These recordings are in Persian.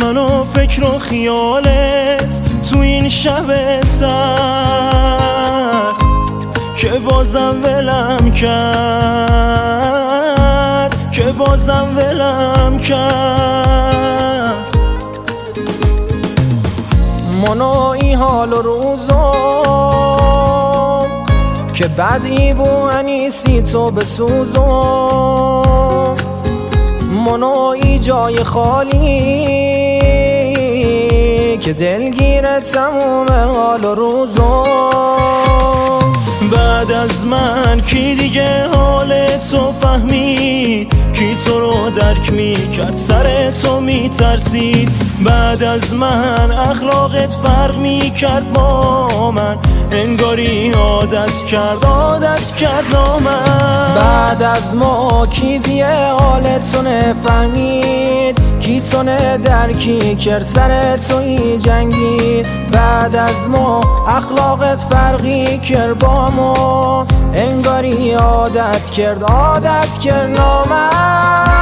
منو فکر و خیالت تو این شب سر که بازم ولم کرد، که بازم ولم کرد. منوی حال و روزم که بدی بو انیسی تو بسوزم، منوی جای خالی که دلگیر تموم حال و روزم. بعد از من کی دیگه حال تو فهمید، کی تو رو درک میکرد سر تو میترسید. بعد از من اخلاقت فرق میکرد با من، انگاری عادت کرد من. بعد از ما کی دیگه حالتو نفهمید، کی تو درکی کرد سر توی جنگید. بعد از ما اخلاقت فرقی کرد با ما، انگاری عادت کرد نامن.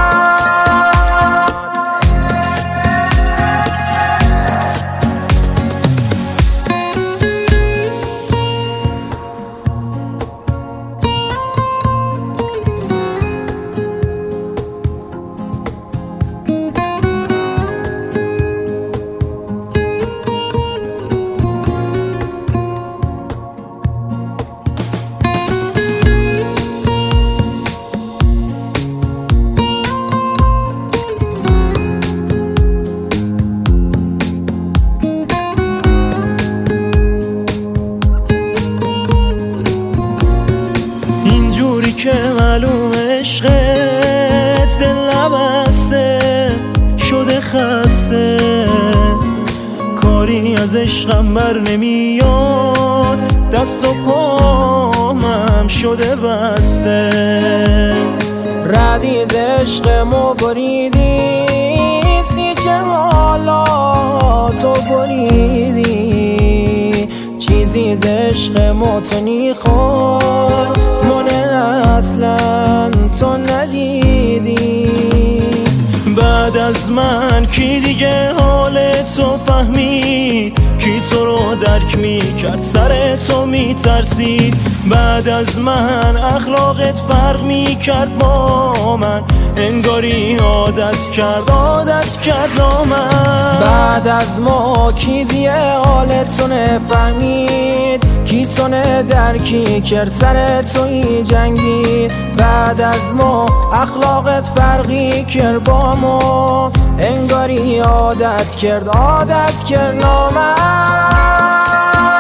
اینجوری که معلوم عشقت دل نبسته شده خسته، کاری از عشقم بر نمیاد، دست و پامم شده بسته. ردیز عشق ما بریدی سی چه حالا تو بریدی، چیزی از عشق ما تو نیخوای من اصلا تو ندیدی. بعد از من کی دیگه حال تو فهمید، کی تو رو درک میکرد سر تو میترسید. بعد از من اخلاقت فرق میکرد با من، انگاری عادت کرد من. بعد از ما کی دیگه حالتو نفهمید، کی تو درکی کرد سر توی جنگید. بعد از ما اخلاقت فرقی کرد با ما، انگاری عادت کرد نامن.